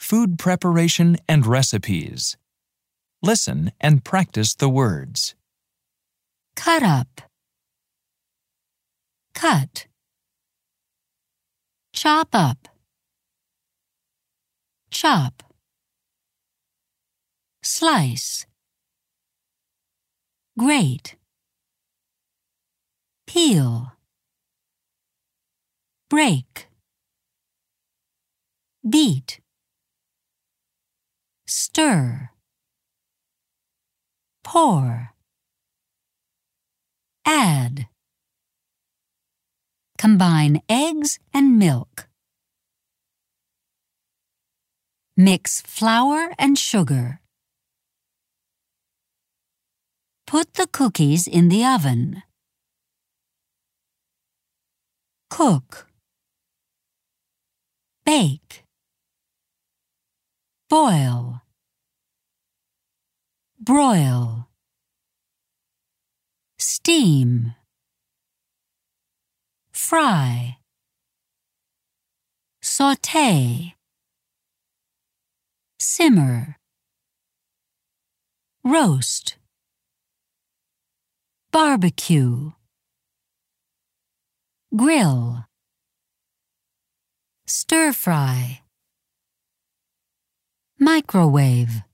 food preparation and recipes. Listen and practice the words. Cut up. Cut. Chop up. Chop. Slice. Grate. Peel. Break. Beat. Stir. Pour. Add. Combine eggs and milk. Mix flour and sugar. Put the cookies in the oven. Cook. Bake. Boil. Broil. Steam. Fry. Sauté. Simmer. Roast. Barbecue. Grill. Stir fry. Microwave.